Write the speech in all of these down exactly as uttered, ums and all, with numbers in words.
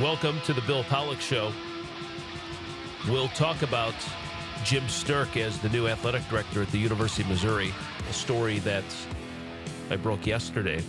Welcome to the Bill Pollock Show. We'll talk about Jim Sterk as the new athletic director at the University of Missouri, a story that I broke yesterday.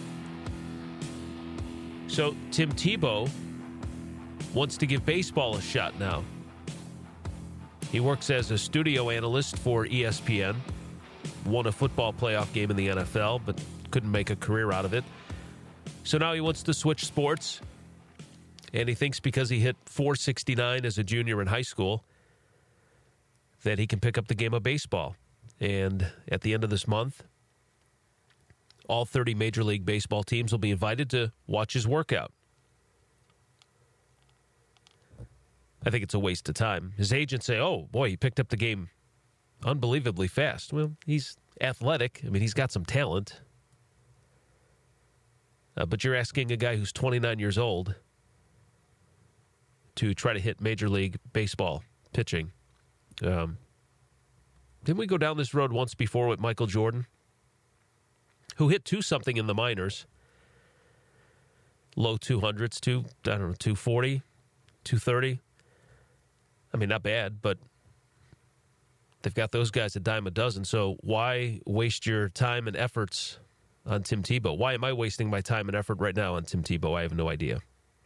So Tim Tebow wants to give baseball a shot now. He works as a studio analyst for E S P N, won a football playoff game in the N F L, but couldn't make a career out of it. So now he wants to switch sports, and he thinks because he hit four sixty-nine as a junior in high school that he can pick up the game of baseball. And at the end of this month, all thirty Major League Baseball teams will be invited to watch his workout. I think it's a waste of time. His agents say, oh, boy, he picked up the game unbelievably fast. Well, he's athletic. I mean, he's got some talent. Uh, but you're asking a guy who's twenty-nine years old to try to hit Major League Baseball pitching. Um, didn't we go down this road once before with Michael Jordan, who hit two something in the minors? Low two hundreds, two, I don't know, two forty, two thirty. I mean, not bad, but they've got those guys a dime a dozen. So why waste your time and efforts on Tim Tebow? Why am I wasting my time and effort right now on Tim Tebow? I have no idea.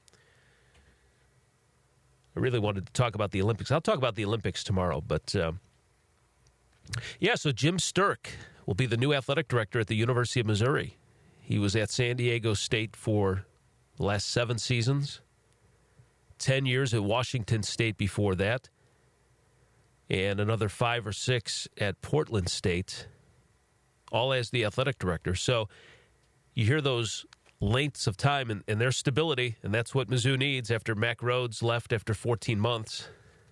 I really wanted to talk about the Olympics. I'll talk about the Olympics tomorrow, but uh, yeah, so Jim Sterk will be the new athletic director at the University of Missouri. He was at San Diego State for the last seven seasons, ten years at Washington State before that, and another five or six at Portland State, all as the athletic director. So you hear those lengths of time and, and their stability, and that's what Mizzou needs after Mack Rhoades left after fourteen months.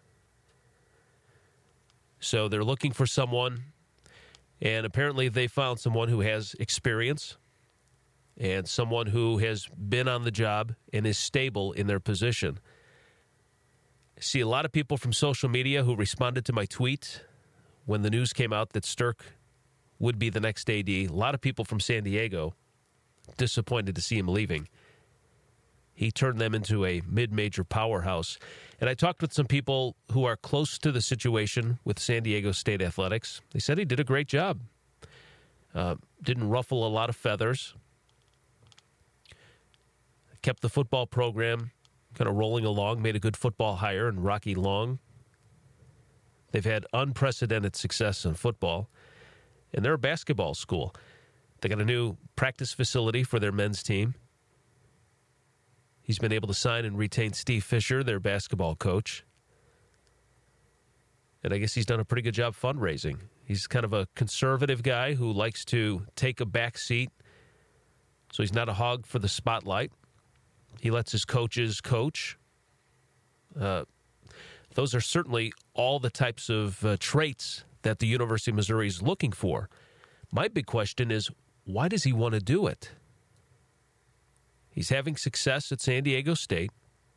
So they're looking for someone, and apparently they found someone who has experience and someone who has been on the job and is stable in their position. I see a lot of people from social media who responded to my tweet when the news came out that Sterk would be the next A D. A lot of people from San Diego disappointed to see him leaving. He turned them into a mid-major powerhouse. And I talked with some people who are close to the situation with San Diego State Athletics. They said he did a great job. Uh, didn't ruffle a lot of feathers. Kept the football program kind of rolling along, made a good football hire in Rocky Long. They've had unprecedented success in football. And they're a basketball school. They got a new practice facility for their men's team. He's been able to sign and retain Steve Fisher, their basketball coach. And I guess he's done a pretty good job fundraising. He's kind of a conservative guy who likes to take a back seat. So he's not a hog for the spotlight. He lets his coaches coach. Uh, those are certainly all the types of uh, traits that the University of Missouri is looking for. My big question is, why does he want to do it? He's having success at San Diego State.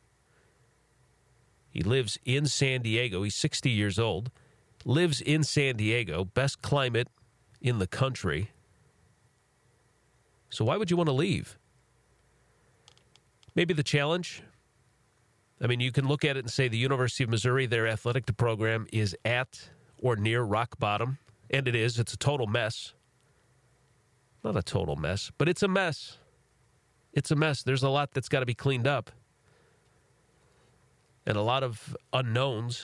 He lives in San Diego. He's sixty years old. Lives in San Diego, best climate in the country. So why would you want to leave? Maybe the challenge. I mean, you can look at it and say the University of Missouri, their athletic program is at or near rock bottom. And it is. It's a total mess. Not a total mess, but it's a mess. It's a mess. There's a lot that's got to be cleaned up. And a lot of unknowns.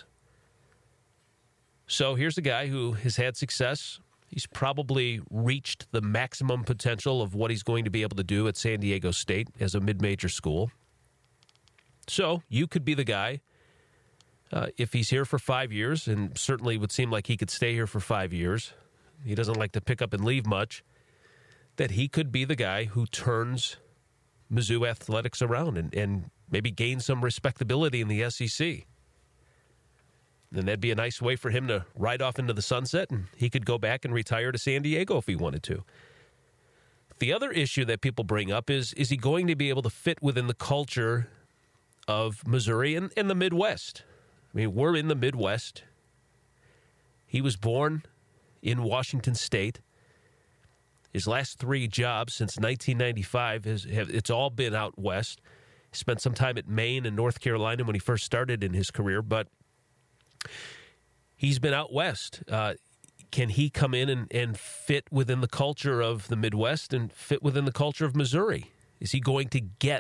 So here's a guy who has had success. He's probably reached the maximum potential of what he's going to be able to do at San Diego State as a mid-major school. So you could be the guy, uh, if he's here for five years, and certainly would seem like he could stay here for five years. He doesn't like to pick up and leave much. That he could be the guy who turns Mizzou athletics around and, and maybe gain some respectability in the S E C. And that'd be a nice way for him to ride off into the sunset, and he could go back and retire to San Diego if he wanted to. The other issue that people bring up is, is he going to be able to fit within the culture of Missouri and, and the Midwest? I mean, we're in the Midwest. He was born in Washington State. His last three jobs since nineteen ninety-five, has, have, it's all been out west. Spent some time at Maine and North Carolina when he first started in his career, but he's been out west. Uh, can he come in and, and fit within the culture of the Midwest and fit within the culture of Missouri? Is he going to get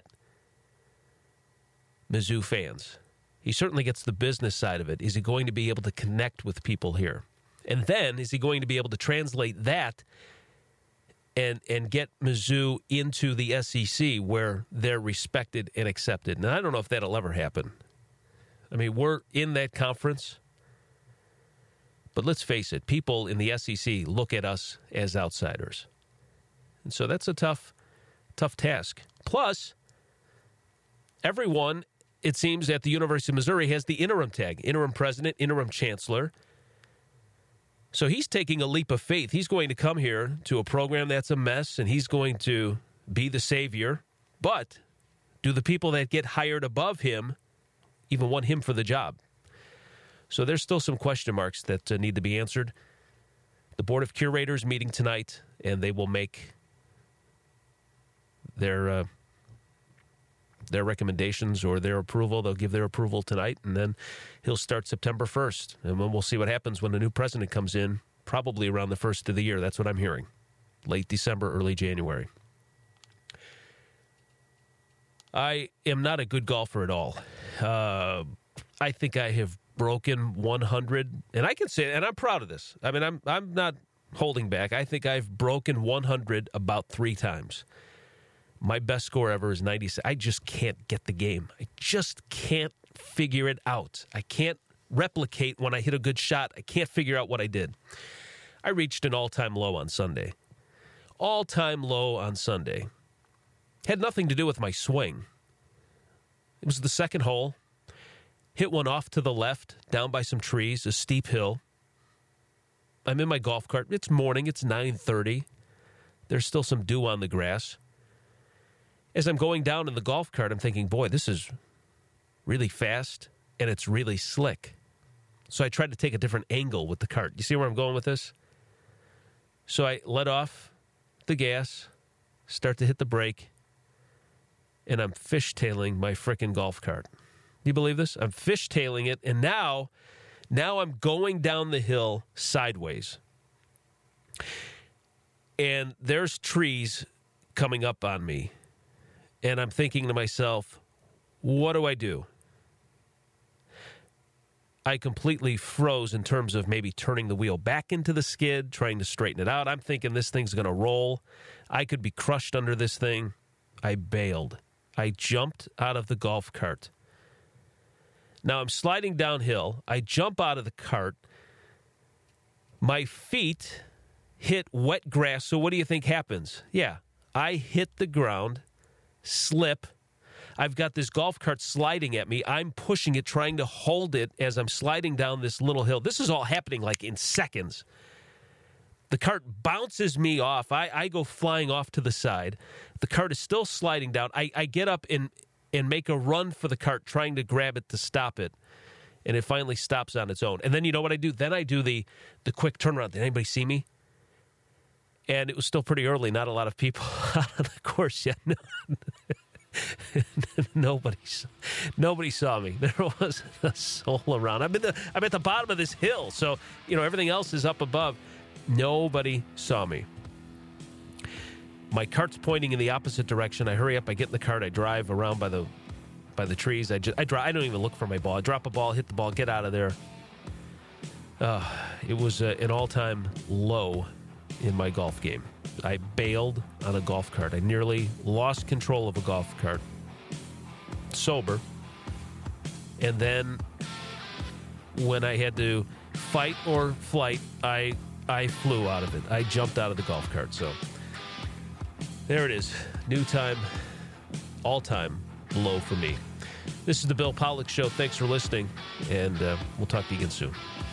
Mizzou fans? He certainly gets the business side of it. Is he going to be able to connect with people here? And then is he going to be able to translate that and and get Mizzou into the S E C where they're respected and accepted? And I don't know if that'll ever happen. I mean, we're in that conference. But let's face it, people in the S E C look at us as outsiders. And so that's a tough, tough task. Plus, everyone, it seems, at the University of Missouri has the interim tag, interim president, interim chancellor. So he's taking a leap of faith. He's going to come here to a program that's a mess, and he's going to be the savior. But do the people that get hired above him even want him for the job? So there's still some question marks that uh, need to be answered. The Board of Curators meeting tonight, and they will make their uh, their recommendations or their approval. They'll give their approval tonight, and then he'll start September first. And then we'll see what happens when the new president comes in, probably around the first of the year. That's what I'm hearing. Late December, early January. I am not a good golfer at all. Uh, I think I have broken one hundred, and I can say, and I'm proud of this. I mean, I'm I'm not holding back. I think I've broken one hundred about three times. My best score ever is ninety-six. I just can't get the game. I just can't figure it out. I can't replicate when I hit a good shot. I can't figure out what I did. I reached an all-time low on Sunday. All-time low on Sunday. Had nothing to do with my swing. It was the second hole. Hit one off to the left, down by some trees, a steep hill. I'm in my golf cart. It's morning. It's nine thirty. There's still some dew on the grass. As I'm going down in the golf cart, I'm thinking, boy, this is really fast, and it's really slick. So I tried to take a different angle with the cart. You see where I'm going with this? So I let off the gas, start to hit the brake, and I'm fishtailing my frickin' golf cart. Do you believe this? I'm fishtailing it, and now, now I'm going down the hill sideways. And there's trees coming up on me. And I'm thinking to myself, what do I do? I completely froze in terms of maybe turning the wheel back into the skid, trying to straighten it out. I'm thinking this thing's going to roll. I could be crushed under this thing. I bailed. I jumped out of the golf cart. Now I'm sliding downhill. I jump out of the cart. My feet hit wet grass. So what do you think happens? Yeah, I hit the ground, slip. I've got this golf cart sliding at me. I'm pushing it, trying to hold it as I'm sliding down this little hill. This is all happening like in seconds. The cart bounces me off. I, I go flying off to the side. The cart is still sliding down. I, I get up and, and make a run for the cart, trying to grab it to stop it. And it finally stops on its own. And then you know what I do? Then I do the, the quick turnaround. Did anybody see me? And it was still pretty early. Not a lot of people out of the course yet. No. nobody, nobody saw me. There wasn't a soul around. I'm, in the, I'm at the bottom of this hill, so you know everything else is up above. Nobody saw me. My cart's pointing in the opposite direction. I hurry up. I get in the cart. I drive around by the by the trees. I just I drive. I don't even look for my ball. I drop a ball, hit the ball, get out of there. Uh, it was uh, an all-time low in my golf game. I bailed on a golf cart. I nearly lost control of a golf cart. Sober. And then when I had to fight or flight, I I flew out of it. I jumped out of the golf cart. So there it is. New time, all-time low for me. This is the Bill Pollock Show. Thanks for listening, and uh, we'll talk to you again soon.